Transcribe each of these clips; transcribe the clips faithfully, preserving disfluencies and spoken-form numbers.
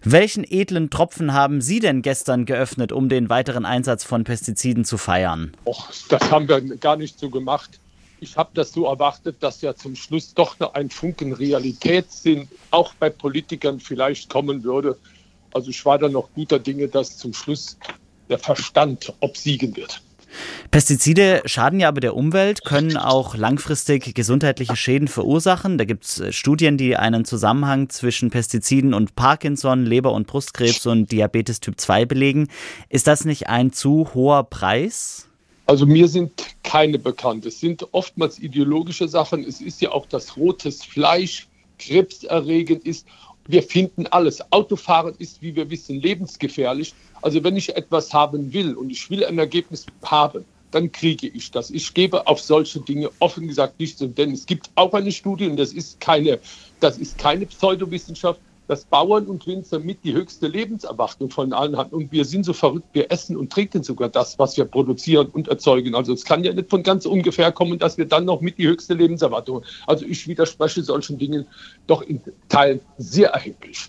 Welchen edlen Tropfen haben Sie denn gestern geöffnet, um den weiteren Einsatz von Pestiziden zu feiern? Och, das haben wir gar nicht so gemacht. Ich habe das so erwartet, dass ja zum Schluss doch noch ein Funken Realitätssinn auch bei Politikern vielleicht kommen würde. Also ich war da noch guter Dinge, dass zum Schluss der Verstand obsiegen wird. Pestizide schaden ja aber der Umwelt, können auch langfristig gesundheitliche Schäden verursachen. Da gibt es Studien, die einen Zusammenhang zwischen Pestiziden und Parkinson, Leber- und Brustkrebs und Diabetes Typ zwei belegen. Ist das nicht ein zu hoher Preis? Also mir sind keine bekannt. Es sind oftmals ideologische Sachen. Es ist ja auch, dass rotes Fleisch krebserregend ist. Wir finden alles. Autofahren ist, wie wir wissen, lebensgefährlich. Also wenn ich etwas haben will und ich will ein Ergebnis haben, dann kriege ich das. Ich gebe auf solche Dinge offen gesagt nichts. Denn es gibt auch eine Studie, und das ist keine, das ist keine Pseudowissenschaft, dass Bauern und Winzer mit die höchste Lebenserwartung von allen haben. Und wir sind so verrückt, wir essen und trinken sogar das, was wir produzieren und erzeugen. Also es kann ja nicht von ganz ungefähr kommen, dass wir dann noch mit die höchste Lebenserwartung haben. Also ich widerspreche solchen Dingen doch in Teilen sehr erheblich.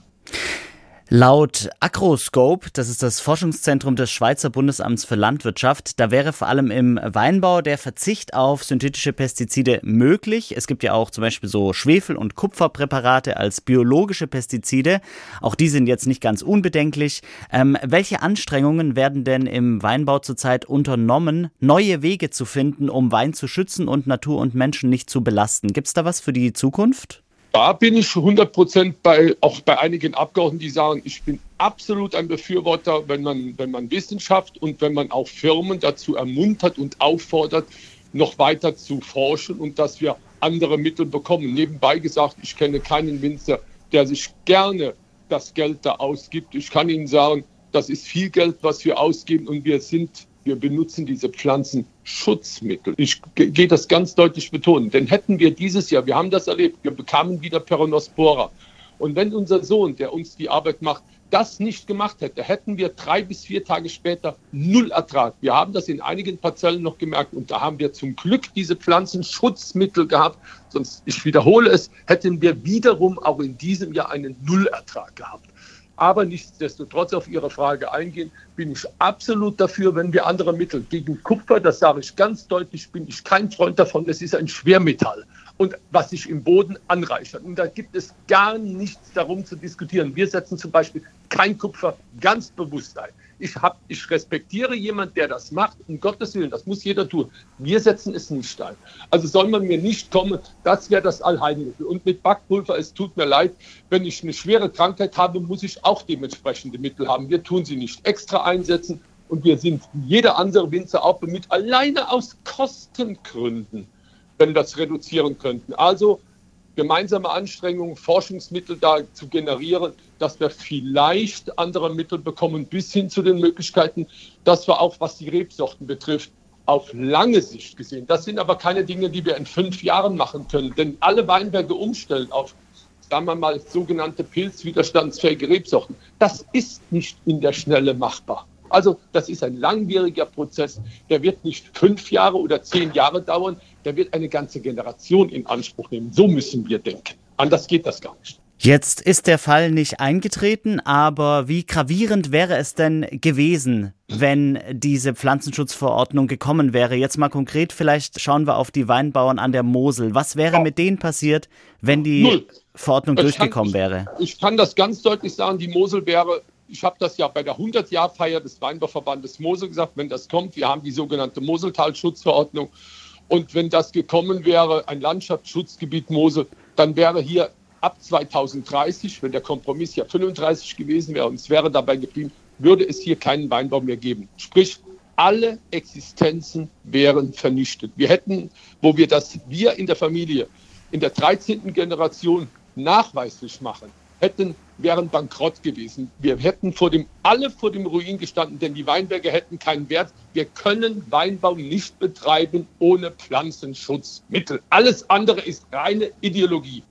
Laut Agroscope, das ist das Forschungszentrum des Schweizer Bundesamts für Landwirtschaft, da wäre vor allem im Weinbau der Verzicht auf synthetische Pestizide möglich. Es gibt ja auch zum Beispiel so Schwefel- und Kupferpräparate als biologische Pestizide. Auch die sind jetzt nicht ganz unbedenklich. Ähm, welche Anstrengungen werden denn im Weinbau zurzeit unternommen, neue Wege zu finden, um Wein zu schützen und Natur und Menschen nicht zu belasten? Gibt es da was für die Zukunft? Da bin ich hundert Prozent bei, auch bei einigen Abgeordneten, die sagen, ich bin absolut ein Befürworter, wenn man, wenn man Wissenschaft und wenn man auch Firmen dazu ermuntert und auffordert, noch weiter zu forschen und dass wir andere Mittel bekommen. Nebenbei gesagt, ich kenne keinen Winzer, der sich gerne das Geld da ausgibt. Ich kann Ihnen sagen, das ist viel Geld, was wir ausgeben, und wir sind Wir benutzen diese Pflanzenschutzmittel. Ich gehe das ganz deutlich betonen. Denn hätten wir dieses Jahr, wir haben das erlebt, wir bekamen wieder Peronospora. Und wenn unser Sohn, der uns die Arbeit macht, das nicht gemacht hätte, hätten wir drei bis vier Tage später null Ertrag. Wir haben das in einigen Parzellen noch gemerkt. Und da haben wir zum Glück diese Pflanzenschutzmittel gehabt. Sonst, ich wiederhole es, hätten wir wiederum auch in diesem Jahr einen Nullertrag gehabt. Aber nichtsdestotrotz auf Ihre Frage eingehen, bin ich absolut dafür, wenn wir andere Mittel gegen Kupfer, das sage ich ganz deutlich, bin ich kein Freund davon, es ist ein Schwermetall und was sich im Boden anreichert. Und da gibt es gar nichts darum zu diskutieren. Wir setzen zum Beispiel kein Kupfer ganz bewusst ein. Ich, hab, ich respektiere jemanden, der das macht, um Gottes Willen, das muss jeder tun. Wir setzen es nicht ein. Also soll man mir nicht kommen, das wäre das Allheilmittel. Und mit Backpulver, es tut mir leid, wenn ich eine schwere Krankheit habe, muss ich auch dementsprechende Mittel haben. Wir tun sie nicht extra einsetzen, und wir sind wie jeder andere Winzer auch bemüht, alleine aus Kostengründen, wenn wir das reduzieren könnten. Also gemeinsame Anstrengungen, Forschungsmittel da zu generieren, dass wir vielleicht andere Mittel bekommen, bis hin zu den Möglichkeiten, dass wir auch, was die Rebsorten betrifft, auf lange Sicht gesehen, das sind aber keine Dinge, die wir in fünf Jahren machen können, denn alle Weinberge umstellen auf, sagen wir mal, sogenannte pilzwiderstandsfähige Rebsorten, das ist nicht in der Schnelle machbar. Also das ist ein langwieriger Prozess, der wird nicht fünf Jahre oder zehn Jahre dauern, der wird eine ganze Generation in Anspruch nehmen. So müssen wir denken. Anders geht das gar nicht. Jetzt ist der Fall nicht eingetreten, aber wie gravierend wäre es denn gewesen, wenn diese Pflanzenschutzverordnung gekommen wäre? Jetzt mal konkret, vielleicht schauen wir auf die Weinbauern an der Mosel. Was wäre mit denen passiert, wenn die Null. Verordnung ich durchgekommen kann, wäre? Ich, ich kann das ganz deutlich sagen, die Mosel wäre... Ich habe das ja bei der hundert-Jahr-Feier des Weinbauverbandes Mosel gesagt, wenn das kommt, wir haben die sogenannte Moseltalschutzverordnung, und wenn das gekommen wäre, ein Landschaftsschutzgebiet Mosel, dann wäre hier ab zweitausenddreißig, wenn der Kompromiss ja fünfunddreißig gewesen wäre und es wäre dabei geblieben, würde es hier keinen Weinbau mehr geben. Sprich, alle Existenzen wären vernichtet. Wir hätten, wo wir das, wir in der Familie, in der dreizehnten Generation nachweislich machen, hätten, wären bankrott gewesen. Wir hätten vor dem, alle vor dem Ruin gestanden, denn die Weinberge hätten keinen Wert. Wir können Weinbau nicht betreiben ohne Pflanzenschutzmittel. Alles andere ist reine Ideologie.